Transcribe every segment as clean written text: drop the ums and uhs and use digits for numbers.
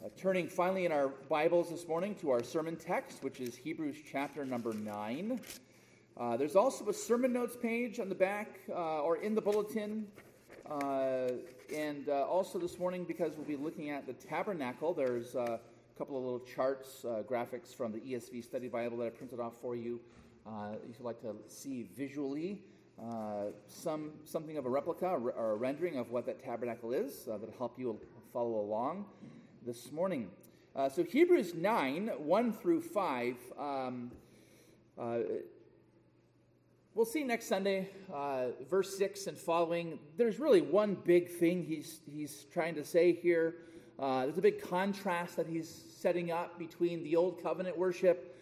Turning finally in our Bibles this morning to our sermon text, which is Hebrews chapter number 9. There's also a sermon notes page on the back or in the bulletin. And also this morning, because we'll be looking at the tabernacle, there's a couple of little charts, graphics from the ESV Study Bible that I printed off for you. If you'd like to see visually something of a replica or a rendering of what that tabernacle is, that'll help you follow along this morning. So Hebrews 9, 1 through 5, we'll see next Sunday, verse 6 and following. There's really one big thing he's trying to say here. There's a big contrast that he's setting up between the old covenant worship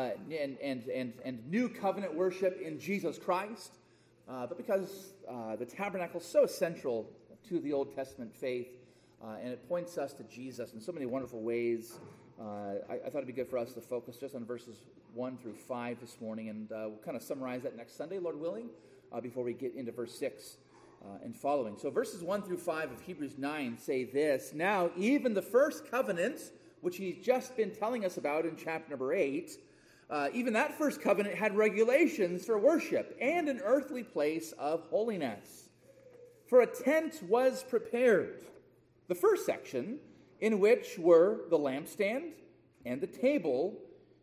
and new covenant worship in Jesus Christ. But because the tabernacle is so central to the Old Testament faith, and it points us to Jesus in so many wonderful ways, I thought it'd be good for us to focus just on verses 1 through 5 this morning, and we'll kind of summarize that next Sunday, Lord willing, before we get into verse 6 and following. So verses 1 through 5 of Hebrews 9 say this: Now, even the first covenant, which he's just been telling us about in chapter number 8, even that first covenant had regulations for worship and an earthly place of holiness. For a tent was prepared, the first section, in which were the lampstand and the table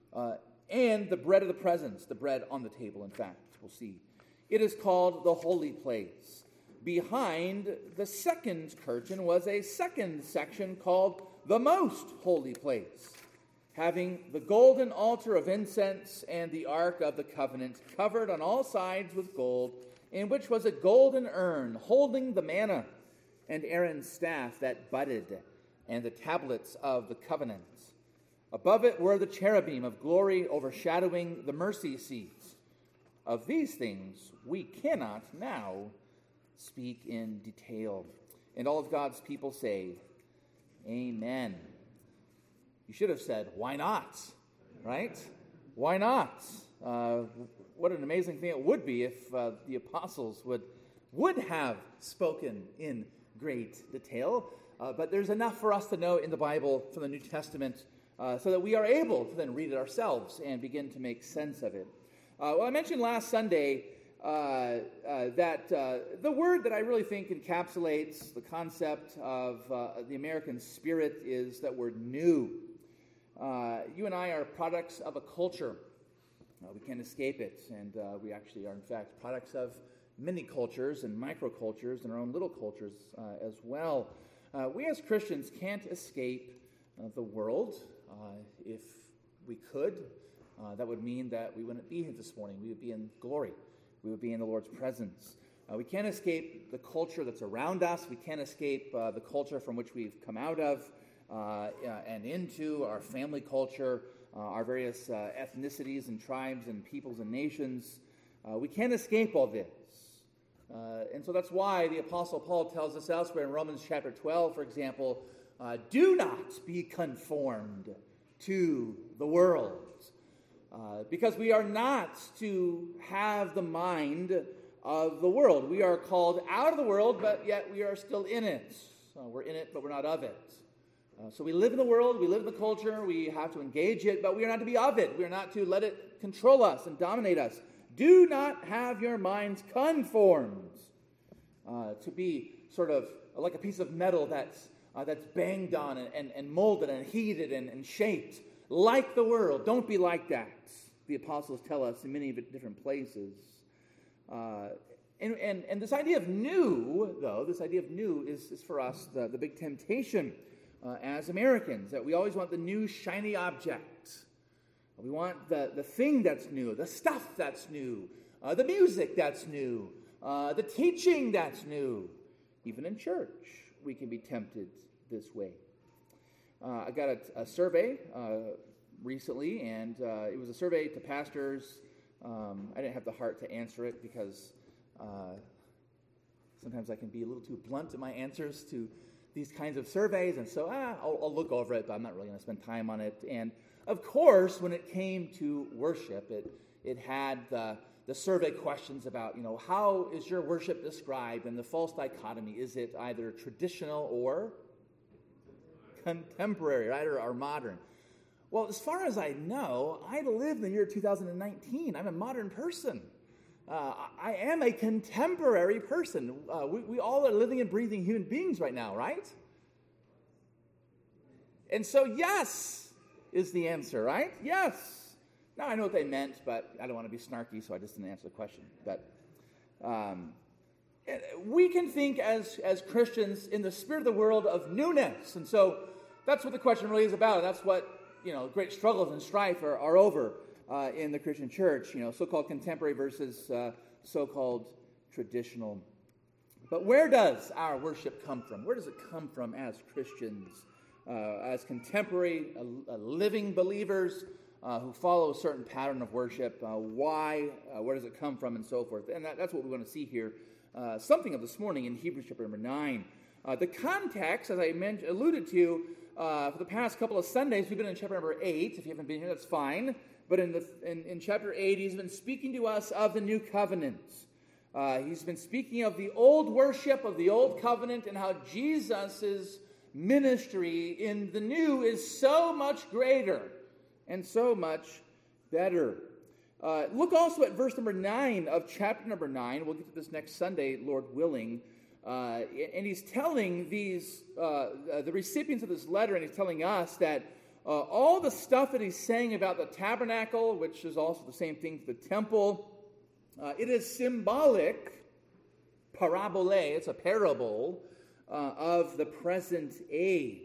and the bread of the presence, the bread on the table, in fact, we'll see. It is called the holy place. Behind the second curtain was a second section called the most holy place, having the golden altar of incense and the ark of the covenant covered on all sides with gold, in which was a golden urn holding the manna and Aaron's staff that budded, and the tablets of the covenant. Above it were the cherubim of glory overshadowing the mercy seats. Of these things we cannot now speak in detail. And all of God's people say, Amen. You should have said, why not? Right? Why not? What an amazing thing it would be if the apostles would have spoken in great detail. But there's enough for us to know in the Bible from the New Testament so that we are able to then read it ourselves and begin to make sense of it. Well, I mentioned last Sunday that the word that I really think encapsulates the concept of the American spirit is that word new. You and I are products of a culture. We can't escape it, and we actually are, in fact, products of many cultures and microcultures and our own little cultures as well. We as Christians can't escape the world. If we could, that would mean that we wouldn't be here this morning. We would be in glory. We would be in the Lord's presence. We can't escape the culture that's around us. We can't escape the culture from which we've come out of and into our family culture, our various ethnicities and tribes and peoples and nations. We can't escape all this. And so that's why the Apostle Paul tells us elsewhere in Romans chapter 12, for example, do not be conformed to the world. Because we are not to have the mind of the world. We are called out of the world, but yet we are still in it. We're in it, but we're not of it. So we live in the world, we live in the culture, we have to engage it, but we are not to be of it. We are not to let it control us and dominate us. Do not have your minds conformed to be sort of like a piece of metal that's banged on and molded and heated and shaped like the world. Don't be like that. The apostles tell us in many different places. And this idea of new, though, is for us the big temptation as Americans, that we always want the new shiny object. We want the thing that's new, the stuff that's new, the music that's new, the teaching that's new. Even in church, we can be tempted this way. I got a survey recently, and it was a survey to pastors. I didn't have the heart to answer it because sometimes I can be a little too blunt in my answers to these kinds of surveys, and so I'll look over it, but I'm not really going to spend time on it. And of course, when it came to worship, it had the survey questions about, how is your worship described, and the false dichotomy. Is it either traditional or contemporary, right, or modern. Well, as far as I know, I live in the year 2019. I'm a modern person. I am a contemporary person. We all are living and breathing human beings right now, right? And so, yes is the answer, right? Yes. Now, I know what they meant, but I don't want to be snarky, so I just didn't answer the question. But we can think as Christians in the spirit of the world of newness. And so that's what the question really is about. That's what, great struggles and strife are over in the Christian church, so-called contemporary versus so-called traditional. But where does our worship come from? Where does it come from as Christians, as contemporary, living believers who follow a certain pattern of worship? Why? Where does it come from? And so forth. And that's what we're going to see here, something of this morning in Hebrews chapter number 9. The context, as I alluded to, for the past couple of Sundays, we've been in chapter number 8. If you haven't been here, that's fine. But in chapter 8, he's been speaking to us of the new covenant. He's been speaking of the old worship, of the old covenant, and how Jesus' ministry in the new is so much greater and so much better. Look also at verse number 9 of chapter number 9. We'll get to this next Sunday, Lord willing. And he's telling the recipients of this letter, and he's telling us that all the stuff that he's saying about the tabernacle, which is also the same thing for the temple, it is symbolic, parabole, it's a parable of the present age.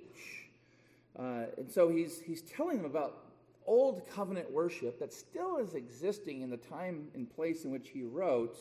And so he's telling them about old covenant worship that still is existing in the time and place in which he wrote.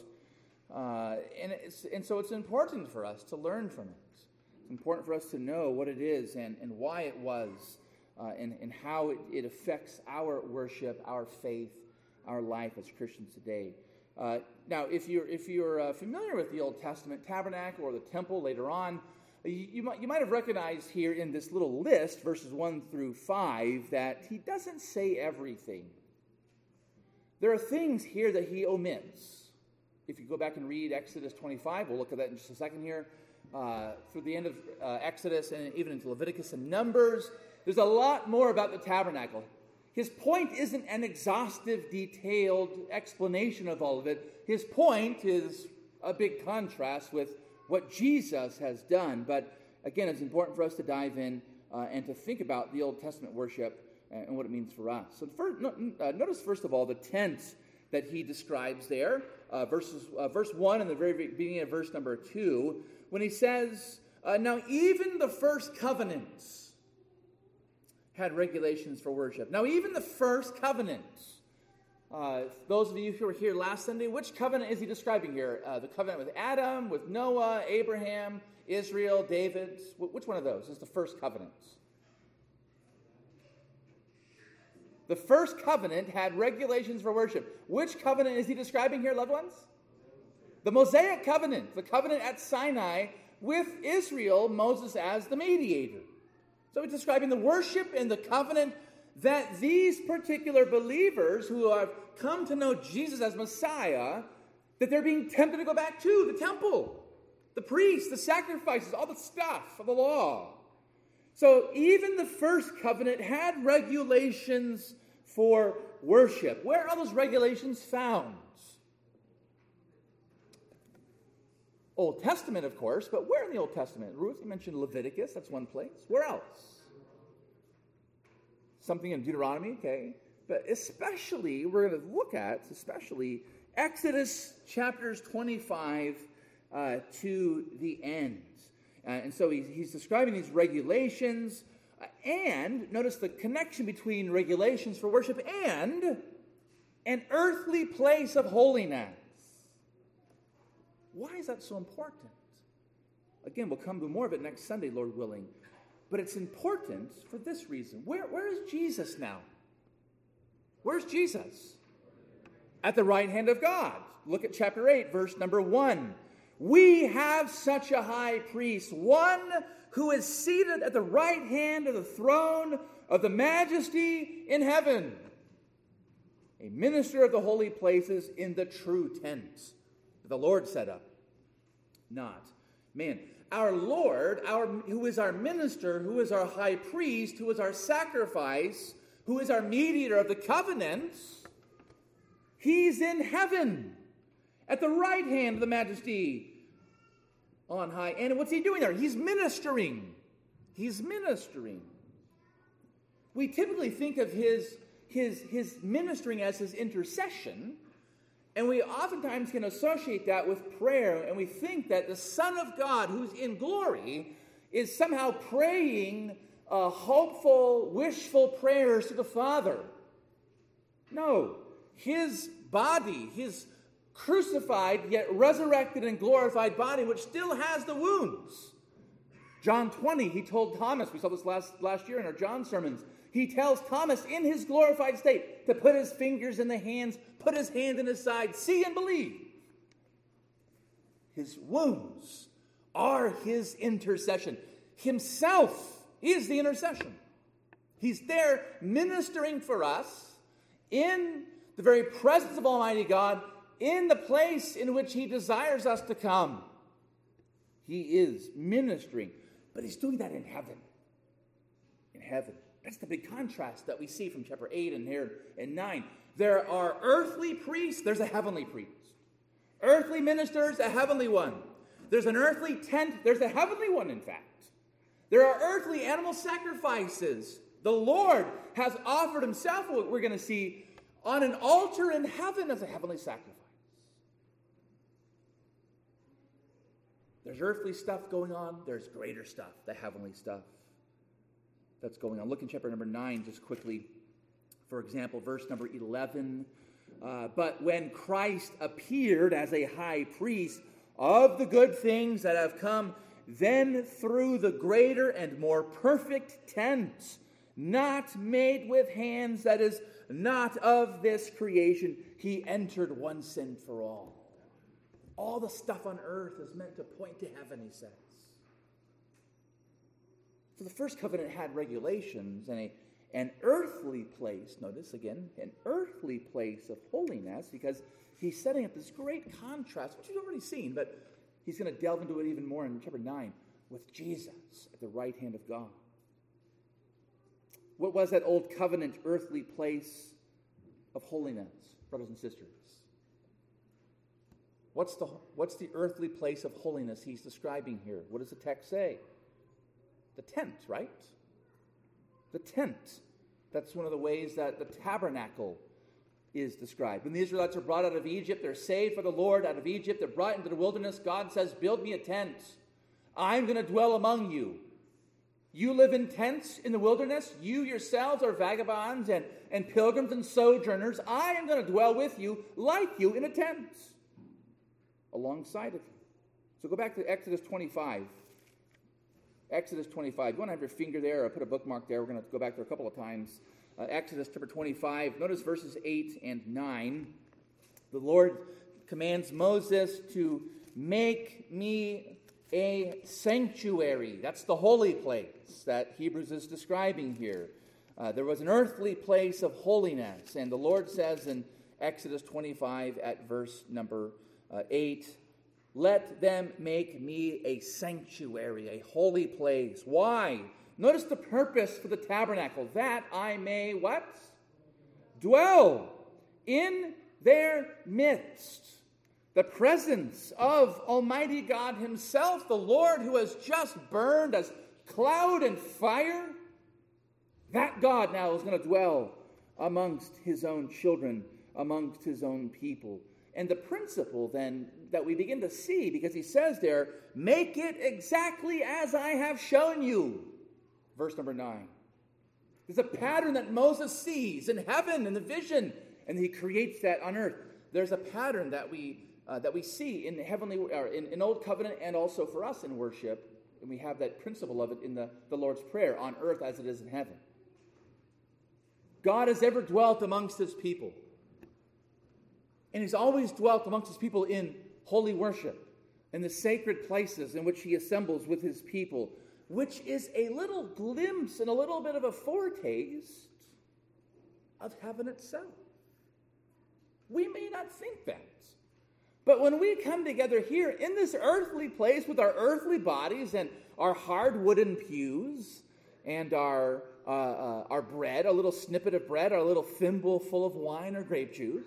And so it's important for us to learn from it. It's important for us to know what it is and why it was, and how it affects our worship, our faith, our life as Christians today. Now, if you're familiar with the Old Testament tabernacle or the temple later on, you might have recognized here in this little list, verses 1 through 5, that he doesn't say everything. There are things here that he omits. If you go back and read Exodus 25, we'll look at that in just a second here, through the end of Exodus and even into Leviticus and Numbers, there's a lot more about the tabernacle. His point isn't an exhaustive, detailed explanation of all of it. His point is a big contrast with what Jesus has done. But again, it's important for us to dive in and to think about the Old Testament worship and what it means for us. So notice, first of all, the tent that he describes there, verse 1 and the very beginning of verse number 2, when he says, now even the first covenants had regulations for worship. Now even the first covenants, those of you who were here last Sunday, which covenant is he describing here? The covenant with Adam, with Noah, Abraham, Israel, David. Which one of those is the first covenant? The first covenant had regulations for worship. Which covenant is he describing here, loved ones? The Mosaic covenant, the covenant at Sinai with Israel, Moses as the mediator. So he's describing the worship and the covenant that these particular believers who have come to know Jesus as Messiah, that they're being tempted to go back to the temple, the priests, the sacrifices, all the stuff of the law. So even the first covenant had regulations for worship. Where are those regulations found? Old Testament, of course, but where in the Old Testament? Ruth, you mentioned Leviticus, that's one place. Where else? Something in Deuteronomy, okay. But especially, we're going to look at, Exodus chapters 25 to the end. And so he's describing these regulations, and notice the connection between regulations for worship and an earthly place of holiness. Why is that so important? Again, we'll come to more of it next Sunday, Lord willing. But it's important for this reason. Where is Jesus now? Where's Jesus? At the right hand of God. Look at chapter 8, verse number 1. We have such a high priest, one who is seated at the right hand of the throne of the majesty in heaven, a minister of the holy places in the true tent that the Lord set up, not man. our Lord, who is our minister, who is our high priest, who is our sacrifice, who is our mediator of the covenants, he's in heaven at the right hand of the majesty on high. And what's he doing there? He's ministering. He's ministering. We typically think of his ministering as his intercession, and we oftentimes can associate that with prayer, and we think that the Son of God, who's in glory, is somehow praying hopeful, wishful prayers to the Father. No, his body, his crucified yet resurrected and glorified body, which still has the wounds. John 20, he told Thomas, we saw this last year in our John sermons, he tells Thomas in his glorified state to put his fingers in the hands, put his hand in his side, see and believe. His wounds are his intercession. Himself is the intercession. He's there ministering for us in the very presence of Almighty God, in the place in which he desires us to come. He is ministering, but he's doing that in heaven. In heaven. That's the big contrast that we see from chapter 8 and here in 9. There are earthly priests, there's a heavenly priest. Earthly ministers, a heavenly one. There's an earthly tent, there's a heavenly one, in fact. There are earthly animal sacrifices. The Lord has offered himself, what we're going to see, on an altar in heaven as a heavenly sacrifice. There's earthly stuff going on, there's greater stuff, the heavenly stuff that's going on. Look in chapter number 9 just quickly. For example, verse number 11. But when Christ appeared as a high priest of the good things that have come, then through the greater and more perfect tent, not made with hands, that is, not of this creation, he entered once and for all. All the stuff on earth is meant to point to heaven, he says. So the first covenant had regulations and an earthly place, notice again, an earthly place of holiness, because he's setting up this great contrast, which you've already seen, but he's going to delve into it even more in chapter 9, with Jesus at the right hand of God. What was that old covenant earthly place of holiness, brothers and sisters? What's the earthly place of holiness he's describing here? What does the text say? The tent, right? The tent. That's one of the ways that the tabernacle is described. When the Israelites are brought out of Egypt, they're saved for the Lord out of Egypt. They're brought into the wilderness. God says, build me a tent. I'm going to dwell among you. You live in tents in the wilderness. You yourselves are vagabonds and pilgrims and sojourners. I am going to dwell with you like you in a tent alongside of you. So go back to Exodus 25. Exodus 25. You want to have your finger there or put a bookmark there. We're going to go back there a couple of times. Exodus chapter 25. Notice verses 8 and 9. The Lord commands Moses to make me a sanctuary. That's the holy place that Hebrews is describing here. There was an earthly place of holiness. And the Lord says in Exodus 25 at verse number 8, let them make me a sanctuary, a holy place. Why? Notice the purpose for the tabernacle. That I may what? Dwell in their midst. The presence of Almighty God himself, the Lord who has just burned as cloud and fire. That God now is going to dwell amongst his own children, amongst his own people. And the principle then that we begin to see, because he says there, make it exactly as I have shown you. Verse number 9. There's a pattern that Moses sees in heaven, in the vision, and he creates that on earth. There's a pattern that we see in heavenly, or in Old Covenant, and also for us in worship, and we have that principle of it in the Lord's Prayer, on earth as it is in heaven. God has ever dwelt amongst his people. And he's always dwelt amongst his people in holy worship, in the sacred places in which he assembles with his people, which is a little glimpse and a little bit of a foretaste of heaven itself. We may not think that, But when we come together here in this earthly place with our earthly bodies and our hard wooden pews and our bread, a little snippet of bread, our little thimble full of wine or grape juice,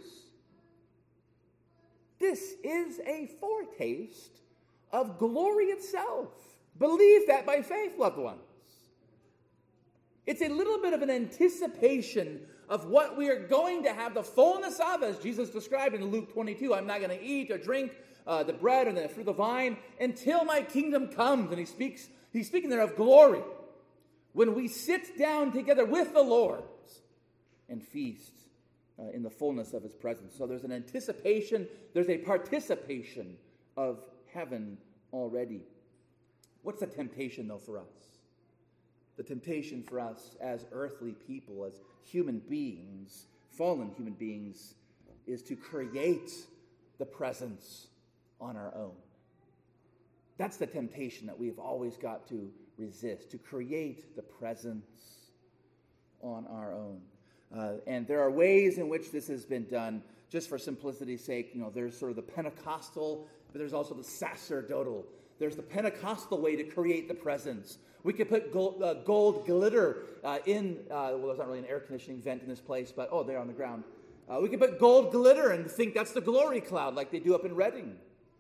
this is a foretaste of glory itself. Believe that by faith, loved ones. It's a little bit of an anticipation of what we are going to have the fullness of, as Jesus described in Luke 22. I'm not going to eat or drink the bread or the fruit of the vine until my kingdom comes. And he's speaking there of glory. When we sit down together with the Lord and feast in the fullness of his presence. So there's an anticipation, there's a participation of heaven already. What's the temptation, though, for us? The temptation for us as earthly people, as human beings, fallen human beings, is to create the presence on our own. That's the temptation that we've always got to resist, to create the presence on our own. And there are ways in which this has been done. Just for simplicity's sake, there's sort of the Pentecostal, but there's also the sacerdotal. There's the Pentecostal way to create the presence. We could put gold glitter in, there's not really an air conditioning vent in this place, but, they're on the ground. We could put gold glitter and think that's the glory cloud like they do up in Reading.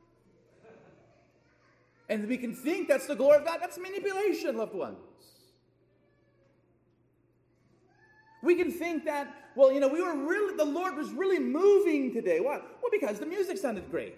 And we can think that's the glory of God. That's manipulation, loved ones. We can think that, the Lord was really moving today. Why? Well, because the music sounded great.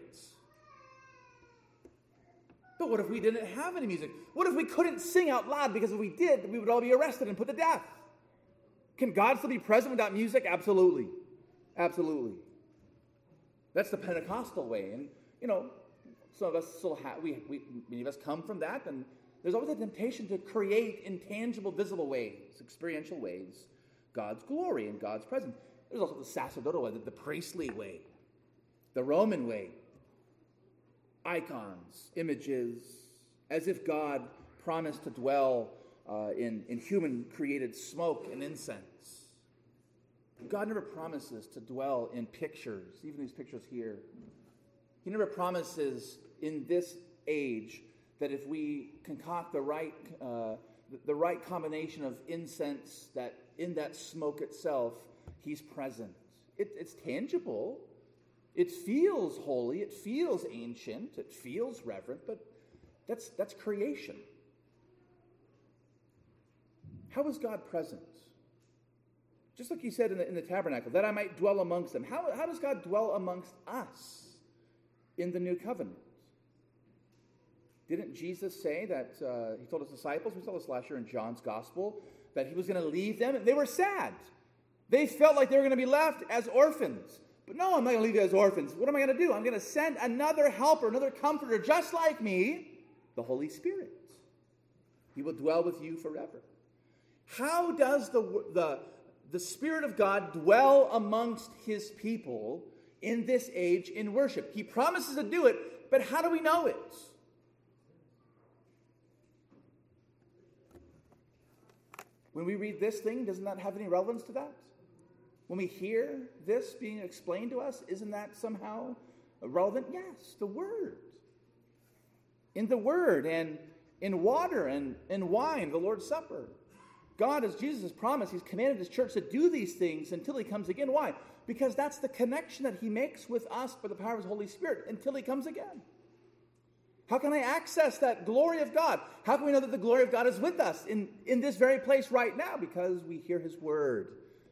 But what if we didn't have any music? What if we couldn't sing out loud? Because if we did, we would all be arrested and put to death. Can God still be present without music? Absolutely. Absolutely. That's the Pentecostal way. And, some of us still have, many of us come from that, and there's always a temptation to create in tangible, visible ways, experiential ways, God's glory and God's presence. There's also the sacerdotal way, the priestly way, the Roman way. Icons, images, as if God promised to dwell in human-created smoke and incense. God never promises to dwell in pictures, even these pictures here. He never promises in this age that if we concoct the right combination of incense, that in that smoke itself, he's present. It's tangible. It feels holy, it feels ancient, it feels reverent, but that's creation. How is God present? Just like he said in the tabernacle, that I might dwell amongst them. How does God dwell amongst us in the new covenant? Didn't Jesus say that, he told his disciples, we saw this last year in John's gospel, that he was going to leave them? They were sad. They felt like they were going to be left as orphans. But no, I'm not going to leave you as orphans. What am I going to do? I'm going to send another helper, another comforter, just like me, the Holy Spirit. He will dwell with you forever. How does the Spirit of God dwell amongst his people in this age in worship? He promises to do it, but how do we know it? When we read this thing, doesn't that have any relevance to that? When we hear this being explained to us, isn't that somehow relevant? Yes, the Word. In the Word and in water and in wine, the Lord's Supper. God, as Jesus has promised, he's commanded his church to do these things until he comes again. Why? Because that's the connection that he makes with us by the power of his Holy Spirit until he comes again. How can I access that glory of God? How can we know that the glory of God is with us in this very place right now? Because we hear his word,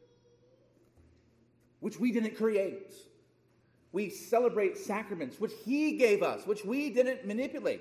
which we didn't create. We celebrate sacraments, which he gave us, which we didn't manipulate.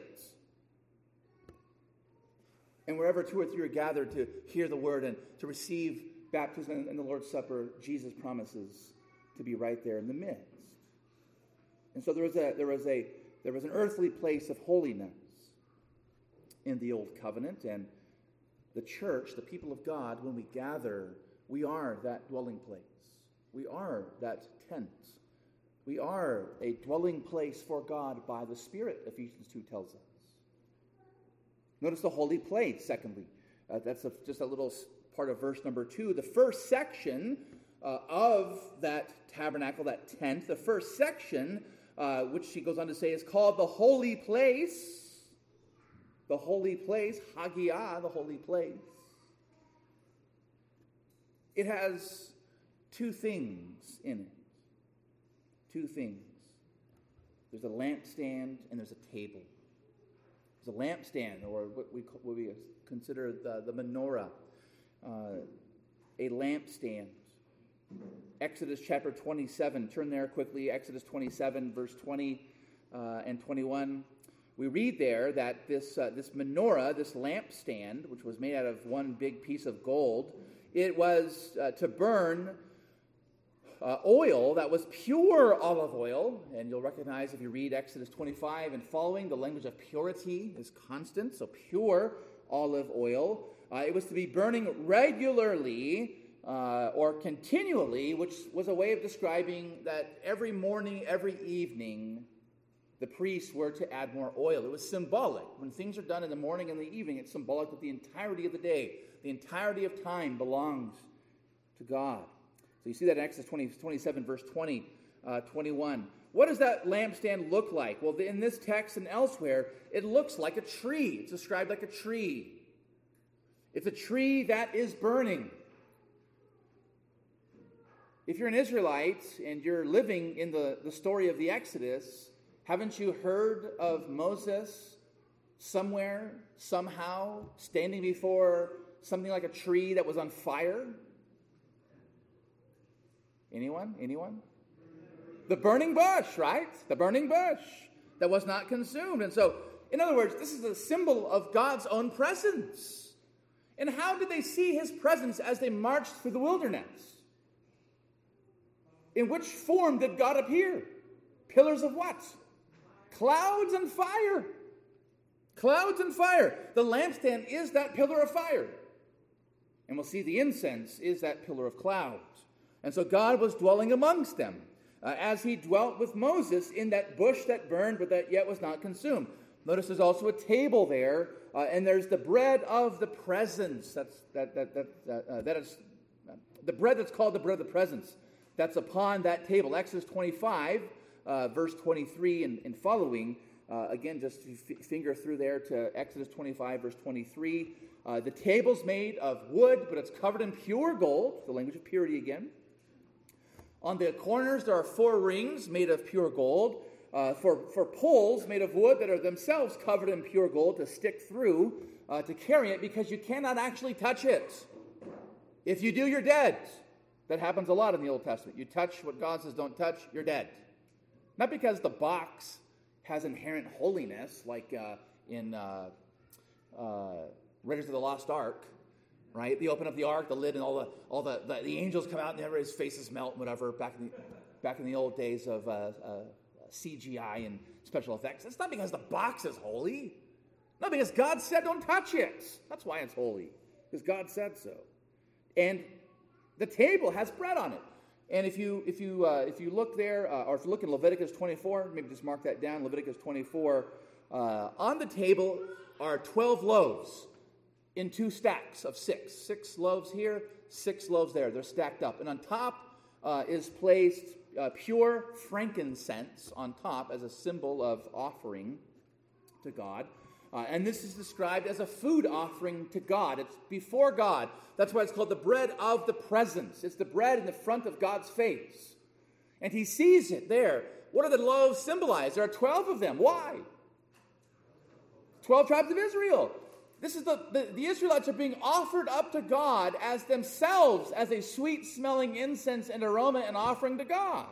And wherever two or three are gathered to hear the word and to receive baptism and the Lord's Supper, Jesus promises to be right there in the midst. And so there was an earthly place of holiness in the Old Covenant, and the church, the people of God, when we gather, we are that dwelling place. We are that tent. We are a dwelling place for God by the Spirit, Ephesians 2 tells us. Notice the holy place, secondly. That's just a little part of verse number 2. The first section of that tabernacle, that tent, the first section which he goes on to say is called the holy place. The holy place, Hagia, the holy place. It has two things in it. Two things. There's a lampstand and there's a table. There's a lampstand, or what we consider the menorah, a lampstand. Exodus chapter 27. Turn there quickly. Exodus 27, verse 20 and 21. We read there that this menorah, this lampstand, which was made out of one big piece of gold, it was to burn oil that was pure olive oil. And you'll recognize if you read Exodus 25 and following, the language of purity is constant, so pure olive oil. It was to be burning regularly or continually, which was a way of describing that every morning, every evening, the priests were to add more oil. It was symbolic. When things are done in the morning and the evening, it's symbolic that the entirety of the day, the entirety of time belongs to God. So you see that in Exodus 27, verse 20, 21. What does that lampstand look like? Well, in this text and elsewhere, it looks like a tree. It's described like a tree. It's a tree that is burning. If you're an Israelite and you're living in the story of the Exodus, haven't you heard of Moses somewhere, somehow, standing before something like a tree that was on fire? Anyone? The burning bush, right? The burning bush that was not consumed. And so, in other words, this is a symbol of God's own presence. And how did they see his presence as they marched through the wilderness? In which form did God appear? Pillars of what? Clouds and fire. Clouds and fire. The lampstand is that pillar of fire. And we'll see the incense is that pillar of clouds. And so God was dwelling amongst them as he dwelt with Moses in that bush that burned but that yet was not consumed. Notice there's also a table there, and there's the bread of the presence. That is the bread that's called the bread of the presence. That's upon that table. Exodus 25, verse 23 and following. Again, just finger through there to Exodus 25, verse 23. The table's made of wood, but it's covered in pure gold, the language of purity again. On the corners, there are 4 rings made of pure gold. For poles made of wood that are themselves covered in pure gold to stick through, to carry it, because you cannot actually touch it. If you do, you're dead. That happens a lot in the Old Testament. You touch what God says don't touch, you're dead. Not because the box has inherent holiness, like in Raiders of the Lost Ark, right? They open up the ark, the lid, and all the angels come out, and everybody's faces melt, and whatever. Back in the old days of CGI and special effects. It's not because the box is holy. Not because God said don't touch it. That's why it's holy, because God said so. And the table has bread on it. And if you look there, or if you look in Leviticus 24, maybe just mark that down. Leviticus 24. On the table are 12 loaves in 2 stacks of 6. 6 loaves here, 6 loaves there. They're stacked up, and on top is placed pure frankincense on top as a symbol of offering to God. And this is described as a food offering to God. It's before God. That's why it's called the bread of the presence. It's the bread in the front of God's face. And he sees it there. What do the loaves symbolize? There are 12 of them. Why? 12 tribes of Israel. This is the Israelites are being offered up to God as themselves as a sweet-smelling incense and aroma and offering to God.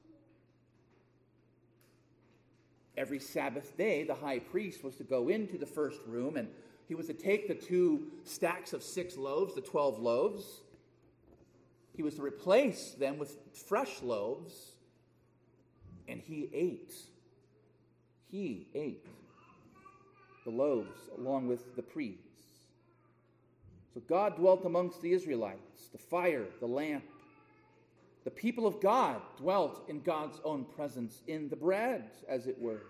Every Sabbath day, the high priest was to go into the first room, and he was to take the 2 stacks of 6 loaves, the 12 loaves. He was to replace them with fresh loaves, and he ate. He ate the loaves along with the priests. So God dwelt amongst the Israelites, the fire, the lamp. The people of God dwelt in God's own presence in the bread, as it were.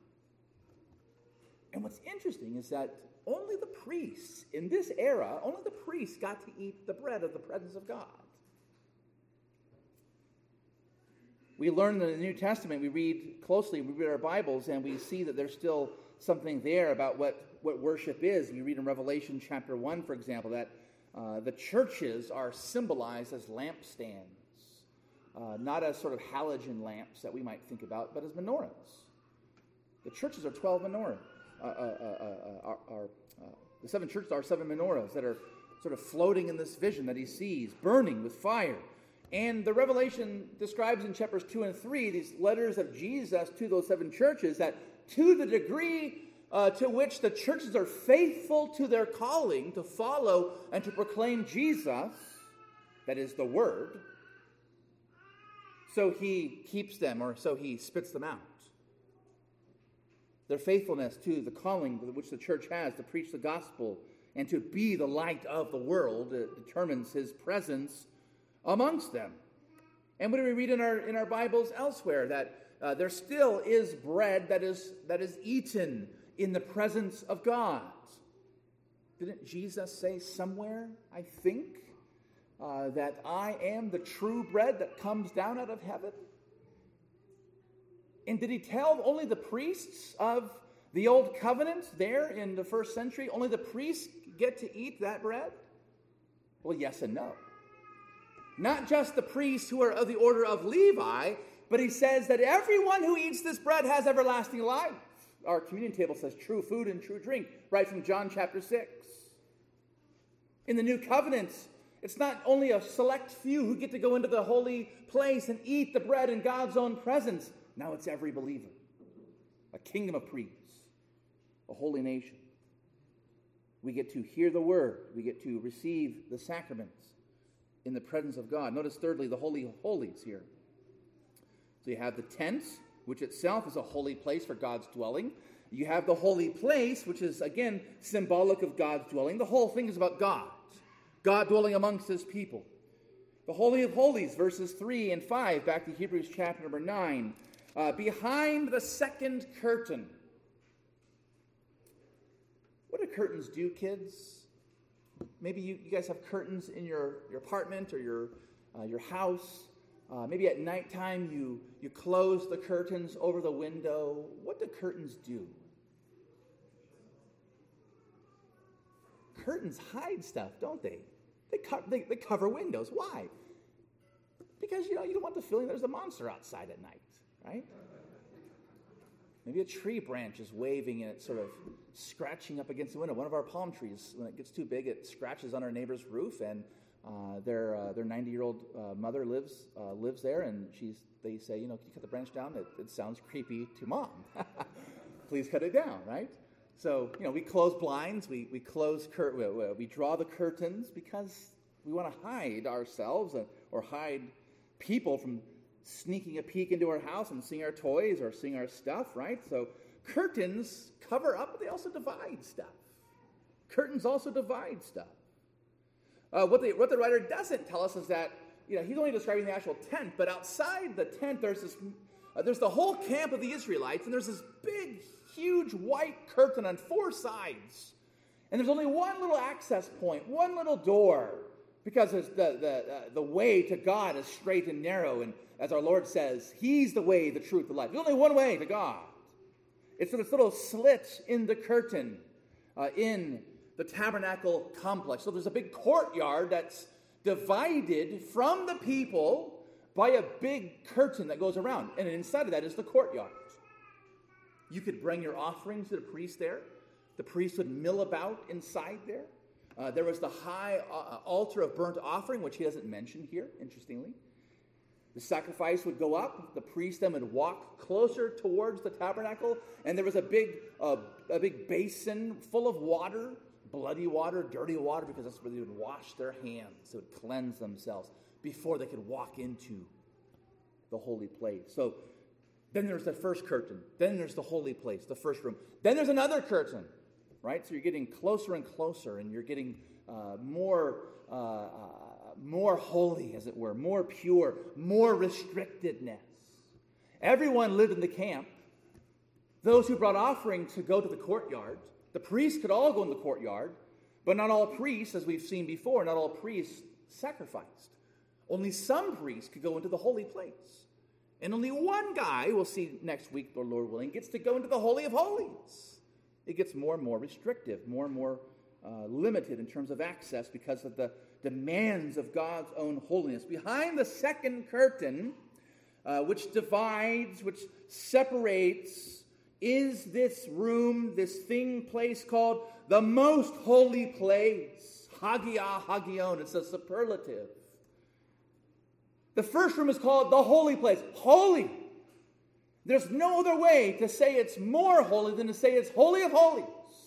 And what's interesting is that only the priests, in this era, only the priests got to eat the bread of the presence of God. We learn in the New Testament, we read closely, we read our Bibles, and we see that there's still something there about what worship is. You read in Revelation chapter 1, for example, that the churches are symbolized as lampstands, not as sort of halogen lamps that we might think about, but as menorahs. The churches are 12 menorahs. The 7 churches are 7 menorahs that are sort of floating in this vision that he sees, burning with fire. And the Revelation describes in chapters 2 and 3 these letters of Jesus to those 7 churches, that to the degree to which the churches are faithful to their calling to follow and to proclaim Jesus, that is the Word, so he keeps them, or so he spits them out. Their faithfulness to the calling which the church has to preach the gospel and to be the light of the world determines his presence amongst them. And what do we read in our Bibles elsewhere? That there still is bread that is eaten in the presence of God. Didn't Jesus say somewhere, I think, that I am the true bread that comes down out of heaven? And did he tell only the priests of the old covenant there in the first century, only the priests get to eat that bread? Well, yes and no. Not just the priests who are of the order of Levi, but he says that everyone who eats this bread has everlasting life. Our communion table says true food and true drink, right from John chapter 6. In the new covenant, it's not only a select few who get to go into the holy place and eat the bread in God's own presence. Now it's every believer. A kingdom of priests. A holy nation. We get to hear the word. We get to receive the sacraments in the presence of God. Notice thirdly, the Holy of Holies here. So you have the tent, which itself is a holy place for God's dwelling. You have the holy place, which is, again, symbolic of God's dwelling. The whole thing is about God. God dwelling amongst his people. The Holy of Holies, verses 3 and 5, back to Hebrews chapter number 9. Behind the second curtain. What do curtains do, kids? Maybe you guys have curtains in your apartment or your house. Maybe at nighttime you close the curtains over the window. What do curtains do? Curtains hide stuff, don't they? They cover windows. Why? Because, you don't want the feeling there's a monster outside at night, right? Maybe a tree branch is waving and it's sort of scratching up against the window. One of our palm trees, when it gets too big, it scratches on our neighbor's roof, and their 90-year-old mother lives there, and they say, can you cut the branch down? It sounds creepy to Mom. Please cut it down, right? So, we close blinds, we draw the curtains because we want to hide ourselves or hide people from sneaking a peek into our house and seeing our toys or seeing our stuff, right? So curtains cover up, but they also divide stuff. Curtains also divide stuff. What the writer doesn't tell us is that, he's only describing the actual tent, but outside the tent there's the whole camp of the Israelites, and there's this big, huge white curtain on 4 sides. And there's only one little access point, one little door, because the way to God is straight and narrow, and as our Lord says, he's the way, the truth, the life. There's only one way to God. It's this little slit in the curtain in the tabernacle complex. So there's a big courtyard that's divided from the people by a big curtain that goes around. And inside of that is the courtyard. You could bring your offerings to the priest there. The priest would mill about inside there. There was the high altar of burnt offering, which he doesn't mention here, interestingly. The sacrifice would go up. The priest then would walk closer towards the tabernacle, and there was a big basin full of water, bloody water, dirty water, because that's where they would wash their hands. They would cleanse themselves before they could walk into the holy place. So then there's the first curtain. Then there's the holy place, the first room. Then there's another curtain, right? So you're getting closer and closer, and you're getting more holy, as it were, more pure, more restrictedness. Everyone lived in the camp. Those who brought offerings could go to the courtyard. The priests could all go in the courtyard, but not all priests, as we've seen before, not all priests sacrificed. Only some priests could go into the holy place. And only one guy, we'll see next week, the Lord willing, gets to go into the Holy of Holies. It gets more and more restrictive, more and more limited in terms of access because of the demands of God's own holiness. Behind the second curtain, which divides, which separates, is this room, this place called the most holy place. Hagia Hagion, it's a superlative. The first room is called the holy place. Holy. There's no other way to say it's more holy than to say it's Holy of Holies.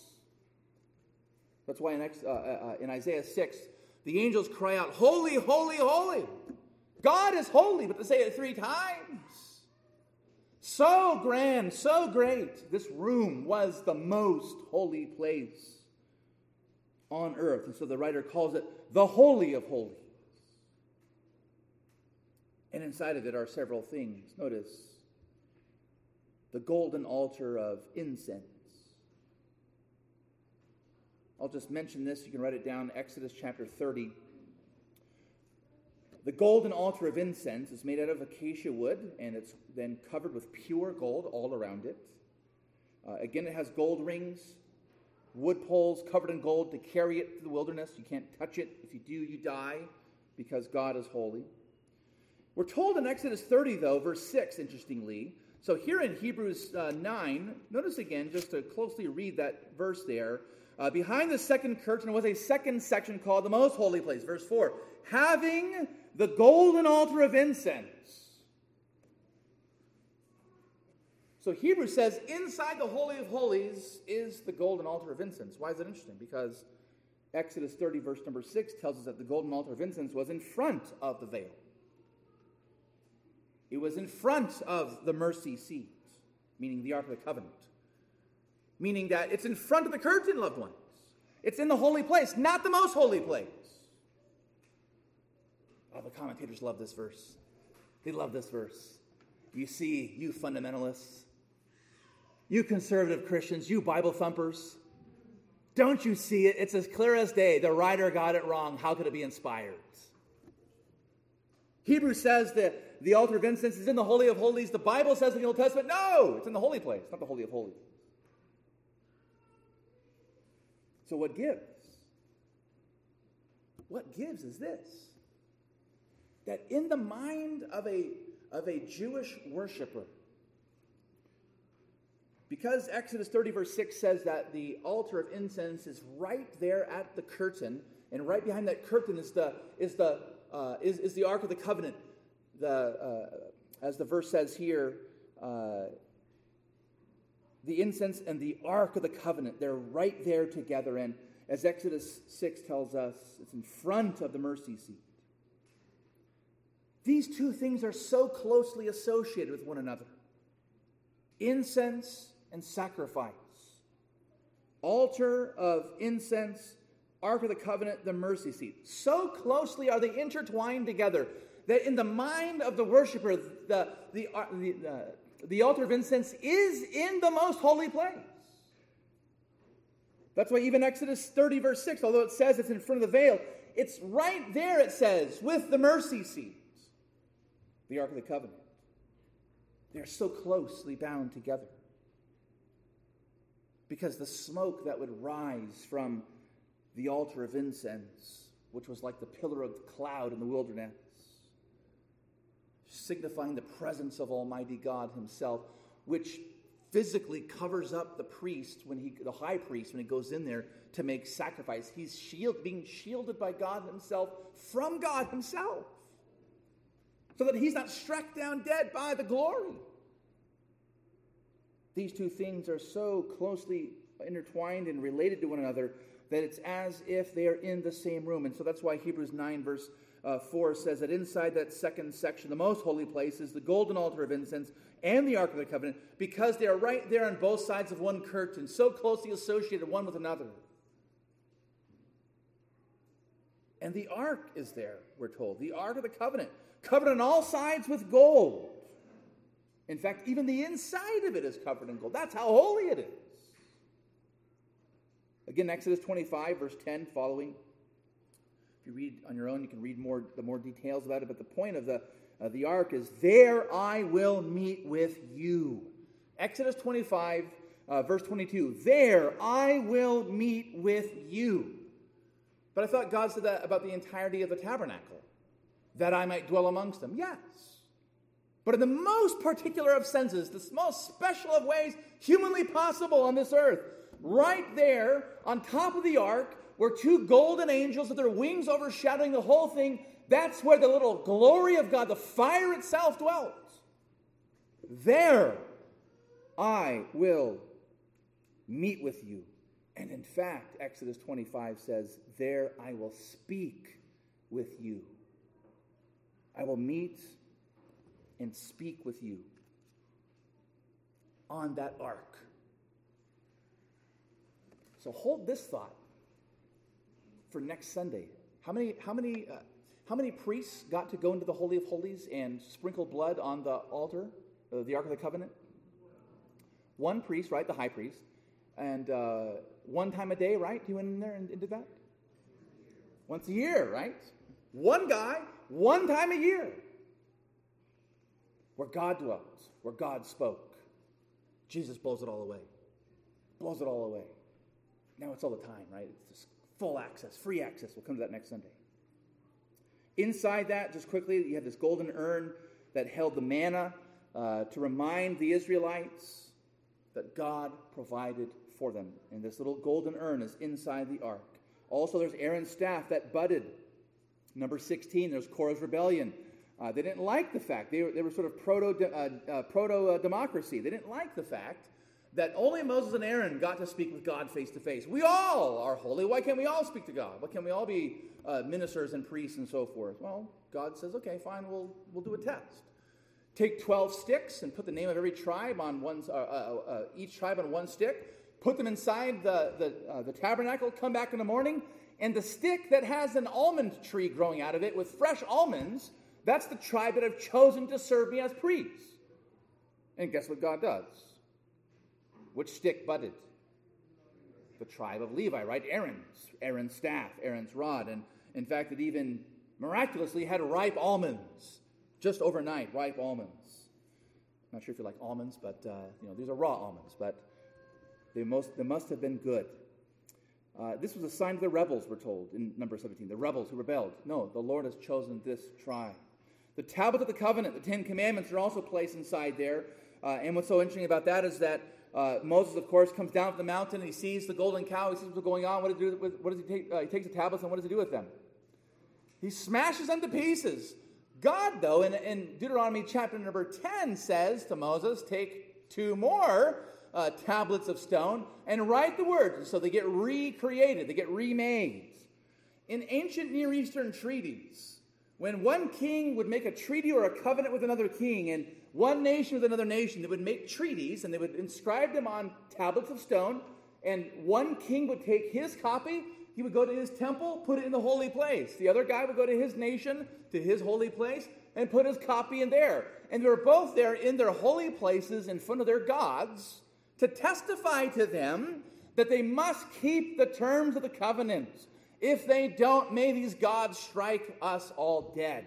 That's why in Isaiah 6, the angels cry out, Holy, holy, holy. God is holy, but to say it 3 times. So grand, so great. This room was the most holy place on earth. And so the writer calls it the Holy of Holies. And inside of it are several things. Notice the golden altar of incense. I'll just mention this. You can write it down, Exodus chapter 30. The golden altar of incense is made out of acacia wood, and it's then covered with pure gold all around it. Again, it has gold rings, wood poles covered in gold to carry it to the wilderness. You can't touch it. If you do, you die because God is holy. We're told in Exodus 30, though, verse 6, interestingly. So here in Hebrews 9, notice again, just to closely read that verse there. Behind the second curtain was a second section called the most holy place. Verse 4, having the golden altar of incense. So Hebrews says inside the Holy of Holies is the golden altar of incense. Why is that interesting? Because Exodus 30, verse number 6 tells us that the golden altar of incense was in front of the veil. It was in front of the mercy seat, meaning the Ark of the Covenant. Meaning that it's in front of the curtain, loved ones. It's in the holy place, not the most holy place. Oh, the commentators love this verse. They love this verse. You see, you fundamentalists, you conservative Christians, you Bible thumpers, don't you see it? It's as clear as day. The writer got it wrong. How could it be inspired? Hebrews says that the altar of incense is in the Holy of Holies. The Bible says in the Old Testament, no, it's in the holy place, not the Holy of Holies. So what gives? What gives is this. That in the mind of a Jewish worshiper, because Exodus 30 verse 6 says that the altar of incense is right there at the curtain, and right behind that curtain is the Ark of the Covenant. As the verse says here, the incense and the Ark of the Covenant, they're right there together. And as Exodus 6 tells us, it's in front of the mercy seat. These two things are so closely associated with one another. Incense and sacrifice. Altar of incense, Ark of the Covenant, the mercy seat. So closely are they intertwined together that in the mind of the worshiper, the altar of incense is in the most holy place. That's why even Exodus 30 verse 6, although it says it's in front of the veil, it's right there, it says, with the mercy seat. The Ark of the Covenant. They're so closely bound together. Because the smoke that would rise from the altar of incense, which was like the pillar of cloud in the wilderness, signifying the presence of Almighty God himself, which physically covers up the priest, the high priest, when he goes in there to make sacrifice. He's being shielded by God himself from God himself, so that he's not struck down dead by the glory. These two things are so closely intertwined and related to one another that it's as if they are in the same room. And so that's why Hebrews 9 verse 4 says that inside that second section, the most holy place, is the golden altar of incense and the Ark of the Covenant, because they are right there on both sides of one curtain, so closely associated one with another. And the Ark is there, we're told. The Ark of the Covenant, covered on all sides with gold. In fact, even the inside of it is covered in gold. That's how holy it is. Again, Exodus 25, verse 10 following. If you read on your own, you can read the more details about it. But the point of the ark is, there I will meet with you. Exodus 25, verse 22, there I will meet with you. But I thought God said that about the entirety of the tabernacle, that I might dwell amongst them. Yes. But in the most particular of senses, the most special of ways humanly possible on this earth, right there on top of the ark were two golden angels with their wings overshadowing the whole thing. That's where the little glory of God, the fire itself, dwelt. There I will meet with you. And in fact, Exodus 25 says, there I will speak with you. I will meet and speak with you on that ark. So hold this thought for next Sunday. How many priests got to go into the Holy of Holies and sprinkle blood on the altar, the Ark of the Covenant? One priest, right? The high priest. And one time a day, right? He went in there and did that? Once a year, right? One guy, one time a year. Where God dwelt, where God spoke. Jesus blows it all away. Blows it all away. Now it's all the time, right? It's just full access, free access. We'll come to that next Sunday. Inside that, just quickly, you have this golden urn that held the manna to remind the Israelites that God provided for them. And this little golden urn is inside the ark. Also, there's Aaron's staff that budded. Number 16, there's Korah's rebellion. They didn't like the fact. They were sort of proto-democracy. They didn't like the fact that only Moses and Aaron got to speak with God face to face. We all are holy. Why can't we all speak to God? Why can't we all be ministers and priests and so forth? Well, God says, okay, fine, we'll do a test. Take 12 sticks and put the name of every tribe on each tribe on one stick. Put them inside the tabernacle. Come back in the morning, and the stick that has an almond tree growing out of it with fresh almonds, that's the tribe that I've chosen to serve me as priest. And guess what God does? Which stick budded? The tribe of Levi, right? Aaron's staff, Aaron's rod. And in fact, it even miraculously had ripe almonds. Just overnight, ripe almonds. I'm not sure if you like almonds, but these are raw almonds, but they must have been good. This was a sign of the rebels, we're told, in number 17. The rebels who rebelled. No, the Lord has chosen this tribe. The tablet of the covenant, the 10 commandments, are also placed inside there. And what's so interesting about that is that Moses, of course, comes down to the mountain and he sees the golden cow. He sees what's going on. What does he take? He takes the tablets, and what does he do with them? He smashes them to pieces. God, though, in Deuteronomy chapter number 10 says to Moses, take 2 more tablets of stone and write the words. So they get recreated, they get remade. In ancient Near Eastern treaties, when one king would make a treaty or a covenant with another king, and one nation with another nation, they would make treaties and they would inscribe them on tablets of stone, and one king would take his copy, he would go to his temple, put it in the holy place. The other guy would go to his nation, to his holy place, and put his copy in there. And they were both there in their holy places in front of their gods to testify to them that they must keep the terms of the covenant. If they don't, may these gods strike us all dead.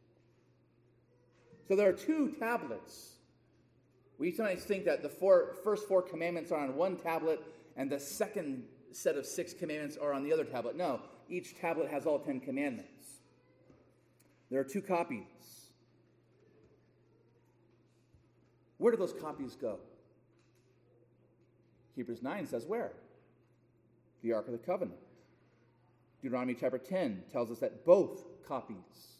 So there are 2 tablets. We sometimes think that the first 4 commandments are on one tablet and the second set of 6 commandments are on the other tablet. No, each tablet has all 10 commandments. There are 2 copies. Where do those copies go? Hebrews 9 says where? The Ark of the Covenant. Deuteronomy chapter 10 tells us that both copies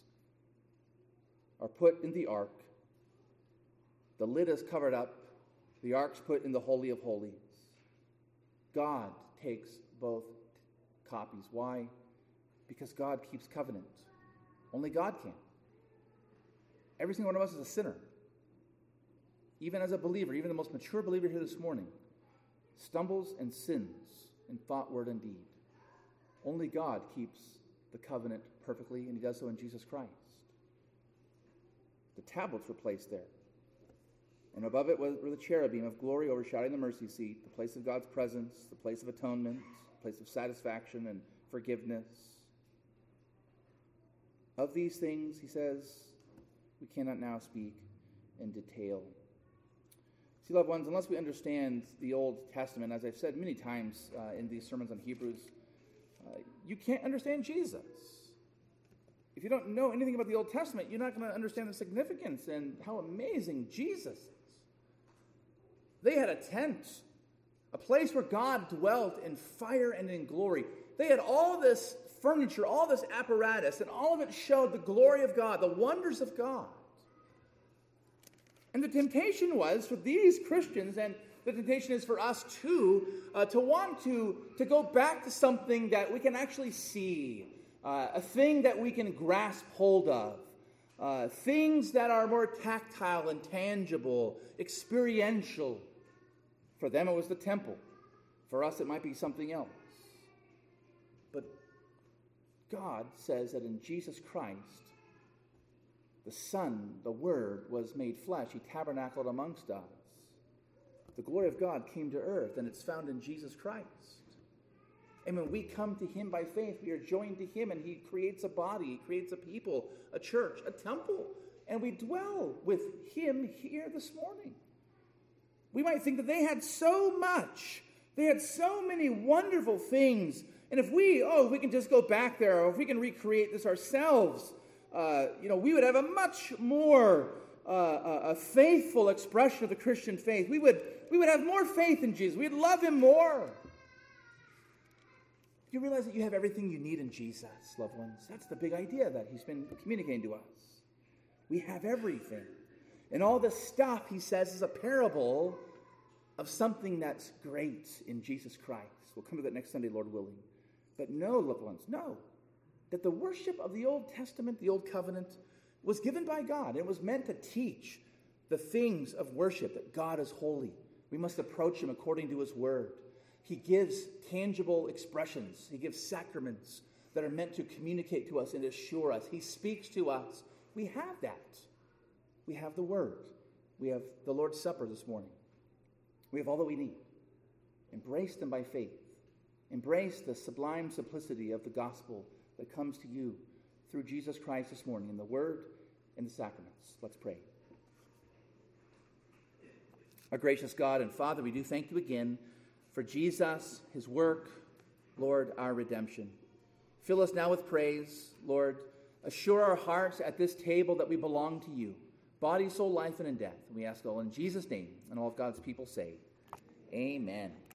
are put in the ark. The lid is covered up. The ark's put in the Holy of Holies. God takes both copies. Why? Because God keeps covenant. Only God can. Every single one of us is a sinner. Even as a believer, even the most mature believer here this morning, stumbles and sins in thought, word, and deed. Only God keeps the covenant perfectly, and he does so in Jesus Christ. The tablets were placed there. And above it were the cherubim of glory overshadowing the mercy seat, the place of God's presence, the place of atonement, the place of satisfaction and forgiveness. Of these things, he says, we cannot now speak in detail. See, loved ones, unless we understand the Old Testament, as I've said many times in these sermons on Hebrews, you can't understand Jesus. If you don't know anything about the Old Testament, you're not going to understand the significance and how amazing Jesus is. They had a tent, a place where God dwelt in fire and in glory. They had all this furniture, all this apparatus, and all of it showed the glory of God, the wonders of God. And the temptation was for these Christians, and the temptation is for us too, to want to go back to something that we can actually see, a thing that we can grasp hold of, things that are more tactile and tangible, experiential. For them it was the temple. For us it might be something else. But God says that in Jesus Christ, the Son, the Word, was made flesh. He tabernacled amongst us. The glory of God came to earth, and it's found in Jesus Christ. And when we come to Him by faith, we are joined to Him, and He creates a body, He creates a people, a church, a temple, and we dwell with Him here this morning. We might think that they had so much. They had so many wonderful things. And if we can just go back there, or if we can recreate this ourselves, we would have a much more a faithful expression of the Christian faith. We would have more faith in Jesus. We'd love Him more. You realize that you have everything you need in Jesus, loved ones. That's the big idea that He's been communicating to us. We have everything. And all this stuff, He says, is a parable of something that's great in Jesus Christ. We'll come to that next Sunday, Lord willing. But no, loved ones, no. That the worship of the Old Testament, the Old Covenant, was given by God. It was meant to teach the things of worship, that God is holy. We must approach Him according to His Word. He gives tangible expressions. He gives sacraments that are meant to communicate to us and assure us. He speaks to us. We have that. We have the Word. We have the Lord's Supper this morning. We have all that we need. Embrace them by faith. Embrace the sublime simplicity of the gospel that comes to you through Jesus Christ this morning in the Word and the sacraments. Let's pray. Our gracious God and Father, we do thank You again for Jesus, His work, Lord, our redemption. Fill us now with praise, Lord. Assure our hearts at this table that we belong to You, body, soul, life, and in death. And we ask all in Jesus' name, and all of God's people say, Amen.